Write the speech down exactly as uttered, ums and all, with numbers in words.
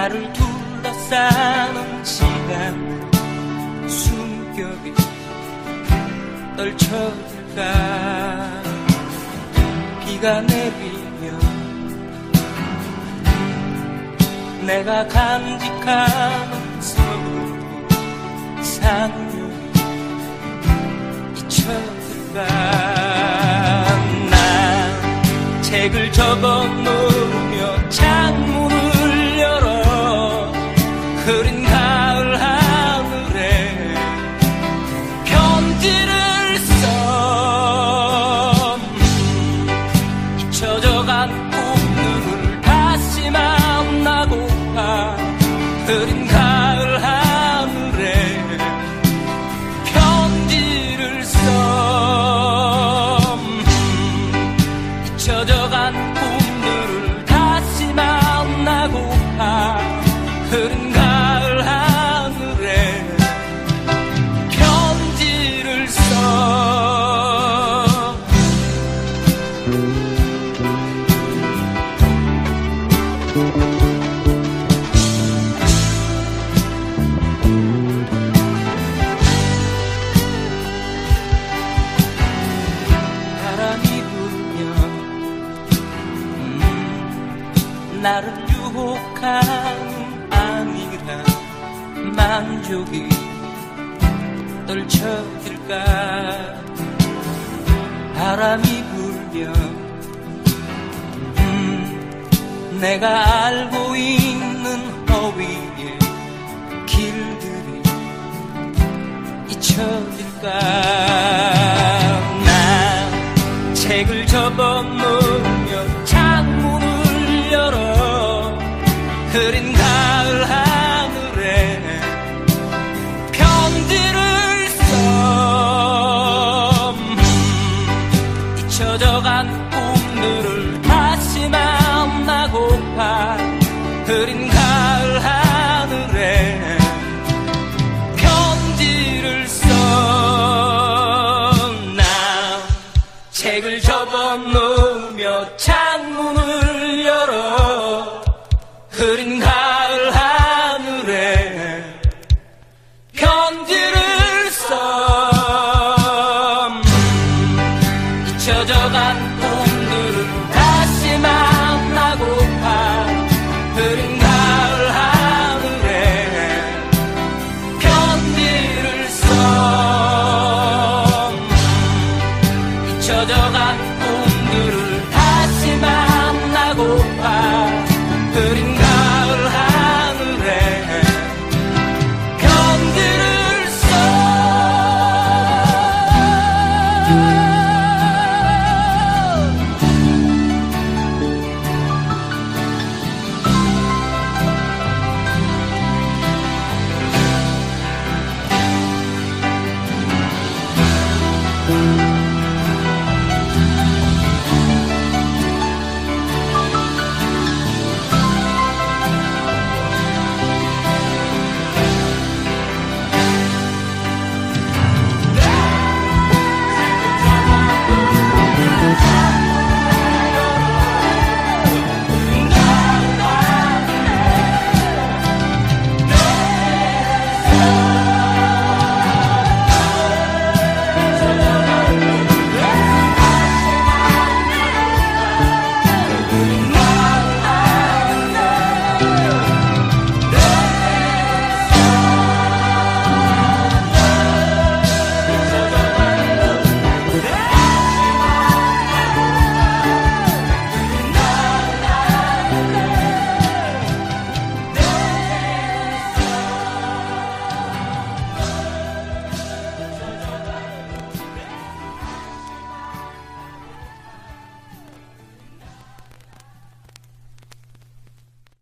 나를 둘러싸는 시간 숨결이 떨쳐질까. 비가 내리면 내가 간직하는 서울 상념이 잊혀질까. 난 책을 접어놓으며 창문을 열어 흐린 가을 하늘에 편지를 써. 잊혀져간 꿈들을 다시 만나고파. 흐린 가을 하늘에 편지를 써. 잊혀져간 꿈들을 다시 만나고파. 흐린 가을 하늘에 편지를 써. 바람이 불면 음, 나를 유혹하는 아니라 만족이 떨쳐질까. 바람이 불면 음, 내가 알고 있는 허위의 길들이 잊혀질까. 난 책을 접어놓으며 창문을 열어 흐린 가을 하늘에 편지를 써. 음, 잊혀져간 꿈들을 다시 만나고파. 흐린 가을 하늘에 편지를 써. 난 책을 접어놓으며 창문을 열어 흐린 가을 하늘에 편지를 써. 음, 잊혀져간 꿈들을 다시 만나고파. 흐린 가을 하늘에 편지를 써. 음, 잊혀져간